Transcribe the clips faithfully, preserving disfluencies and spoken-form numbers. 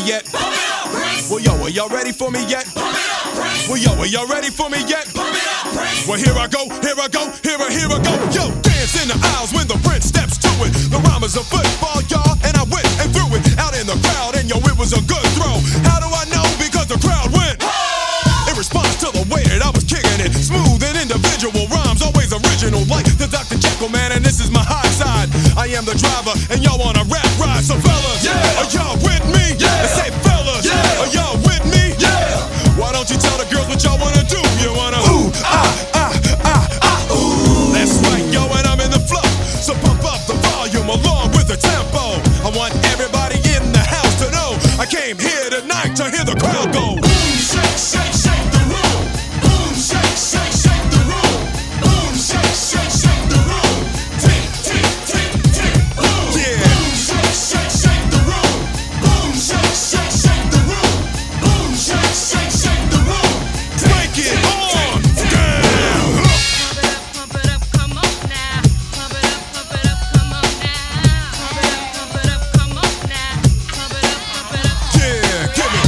yet? Well, yo, are y'all ready for me yet? Well, yo, are y'all ready for me yet? Well, here I go, here I go, here I, here I go. Yo, dance in the aisles when the prince steps to it. The rhyme is a football, y'all, and I went and threw it out in the crowd, and yo, it was a good throw. How do I know? Because the crowd went. In response to the way that I was kicking it, smooth and individual rhymes, always original, like the Doctor Jekyll man, and this is my high side. I am the driver, and y'all on a rap ride. So fellas, yeah. Are y'all with me? Yeah. And say fellas, yeah. Are y'all with me? Yeah. Why don't you tell the girls what y'all wanna do? You wanna ooh, ah, ah, ah, ah, ooh. That's right, yo, and I'm in the flow. So pump up the volume along with the tempo. I want everybody in the house to know I came here tonight to hear the crowd go. Boom, shake, shake, shake the room. Boom, shake, shake, shake the room. Boom, shake, shake, shake the room. Tick, tick, tick, tick, boom. Yeah. Boom, shake, shake, shake the room. Boom, shake, shake, shake the room. Boom, shake, shake, shake the room. Break it on down. Pump it up, pump it up, come on now. Pump it up, pump it up, come on now. Pump it up, pump it up, come on now. Pump it up, pump it up. Yeah, give it.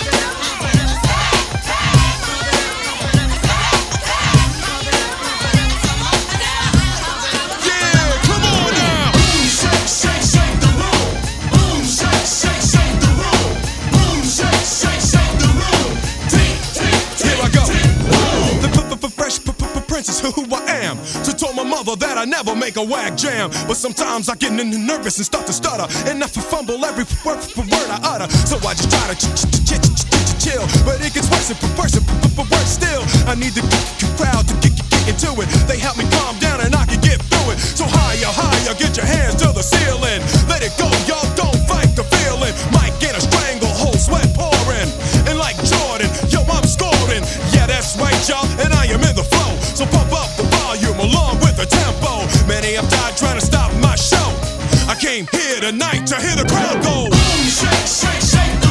Yeah, come on now. Boom, shake, shake, shake the room. Boom, shake, shake, shake the room. Boom, shake, shake, shake the room. Tick, tick, tick. Here I go. The f- f- fresh p- p- princess, who I am. To told my mother that I never make a whack jam. But sometimes I get n- nervous and start to stutter, and I f- fumble every word for word I utter. So I just try to ch- ch- ch- ch- ch- ch- chill, but it gets worse and worse and worse still. I need the c- crowd to get, get into it. They help me calm down and I can get through it. So higher, higher, get your hands to the ceiling. Let it go, y'all, don't fight the feeling. Might get a stranglehold, sweat pouring. And like Jordan, yo, I'm scoring. Yeah, that's right, y'all, and I am in the flow. So pump up the volume along with the tempo. Many have died trying to stop my show. I came here tonight to hear the crowd go. Boom, shake, shake, shake.